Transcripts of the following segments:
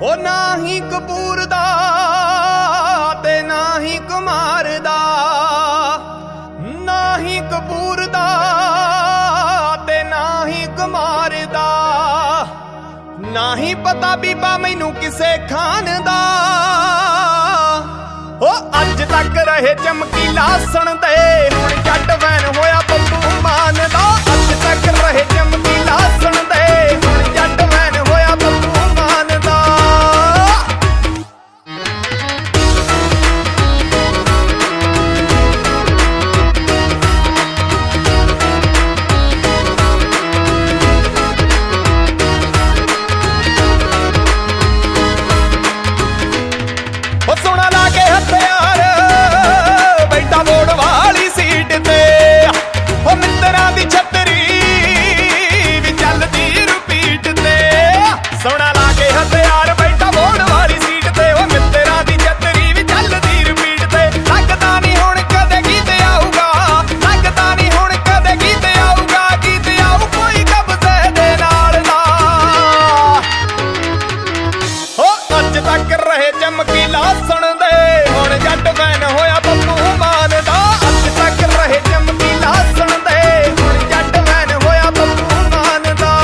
ਉਹ ਨਾ ਹੀ ਕਪੂਰ ਦਾ ਤੇ ਨਾ ਹੀ ਕੁਮਾਰ ਦਾ, ਨਾ ਹੀ ਕਪੂਰ ਦਾ ਤੇ ਨਾ ਹੀ ਕੁਮਾਰ ਦਾ, ਨਾ ਹੀ ਪਤਾ ਬੀਬਾ ਮੈਨੂੰ ਕਿਸੇ ਖਾਨ ਦਾ। ਉਹ ਅੱਜ ਤੱਕ ਰਹੇ ਚਮਕੀਲਾ ਸੁਣਦੇ, ਹੁਣ ਜੱਟ ਵੈਨ ਹੋਇਆ ਬੱਬੂ ਮਾਨ ਦਾ। ਅੱਜ ਤੱਕ ਰਹੇ ਚਮਕੀਲਾ ਸੁਣਦੇ, ਹੁਣ ਜੱਟ ਵੈਨ ਹੋਇਆ ਬੱਬੂ ਮਾਨ ਦਾ। ਉਹ ਸੋਹਣਾ ਲਾ ਕੇ ਹਥਿਆਰ ਬੈਠਾ ਮੋੜ ਵਾਲੀ ਸੀਟ ਤੇ, ਉਹ ਮਿੱਤਰਾਂ ਦੀ ਛਤਰੀ ਵੀ ਚੱਲਦੀ ਰਿਪੀਟ ਤੇ। ਸੋਹਣਾ ਲਾ ਕੇ ਹਥਿਆਰ ਬੈਠਾ ਮੋੜ ਵਾਲੀ ਸੀਟ ਤੇ, ਉਹ ਮਿੱਤਰਾਂ ਦੀ ਛਤਰੀ ਵੀ ਚੱਲਦੀ ਰਿਪੀਟ ਤੇ। ਲੱਗਦਾ ਨਹੀਂ ਹੁਣ ਕਦੇ ਗੀਤ ਆਊਗਾ, ਲੱਗਦਾ ਨਹੀਂ ਹੁਣ ਕਦੇ ਗੀਤ ਆਊਗਾ, ਗੀਤ ਆਊ ਕੋਈ ਕਬਜ਼ੇ ਦੇ ਨਾਲ ਦਾ। ਉਹ ਅੱਜ ਤੱਕ ਰਹੇ ਚਮਕੀਲਾ ਸੁਣਦੇ, ਹੁਣ ਜੱਟ ਵੈਨ ਹੋਇਆ ਬੱਬੂ ਮਾਨ ਦਾ। ਅੱਜ ਤੱਕ ਰਹੇ ਚਮਕੀਲਾ ਸੁਣਦੇ, ਹੁਣ ਜੱਟ ਵੈਨ ਹੋਇਆ ਬੱਬੂ ਮਾਨ ਦਾ।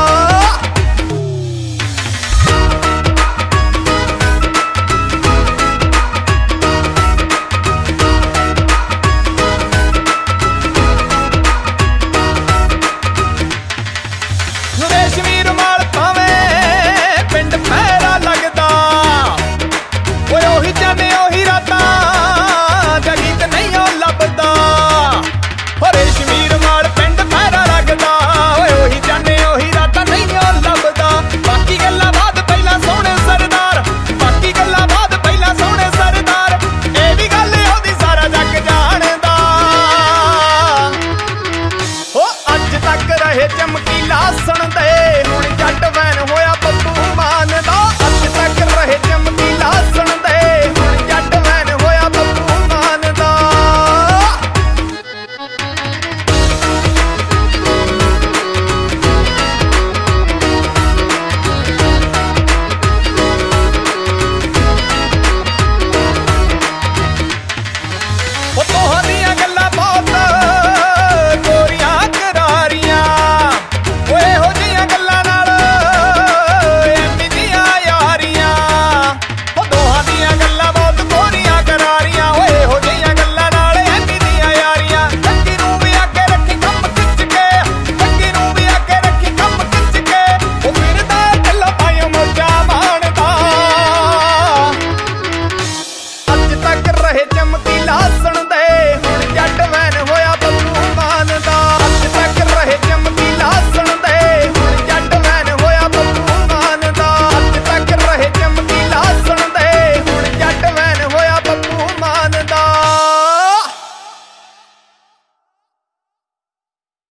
ਰੇਸ਼ਮੀ ਰੁਮਾਲ ਭਾਵੇਂ ਪਿੰਡ ਪੈਰਾ ਲੱਗਦਾ, ਓਏ ਉਹੀ ਚਾਹੇ ਉਹੀ ਰਾਤਾਂ ਜਗੀਤ ਨਹੀਂ ਉਹ ਲੱਭਦਾ। ਓ ਰੇਸ਼ਮੀ ਰੁਮਾਲ ਪਿੰਡ ਪੈਰਾ ਲੱਗਦਾ, ਓਏ ਉਹੀ ਚਾਹੇ ਉਹੀ ਰਾਤਾਂ ਨਹੀਂ ਉਹ ਲੱਭਦਾ। ਬਾਕੀ ਗੱਲਾਂ ਬਾਅਦ ਪਹਿਲਾਂ ਸੋਹਣੇ ਸਰਦਾਰ, ਬਾਕੀ ਗੱਲਾਂ ਬਾਅਦ ਪਹਿਲਾਂ ਸੋਹਣੇ ਸਰਦਾਰ, ਇਹ ਵੀ ਗੱਲ ਉਹਦੀ ਸਾਰਾ ਜੱਗ ਜਾਣਦਾ। ਓ ਅੱਜ ਤੱਕ ਰਹੇ ਚਮਕੀਲਾ ਸੁਣਦੇ,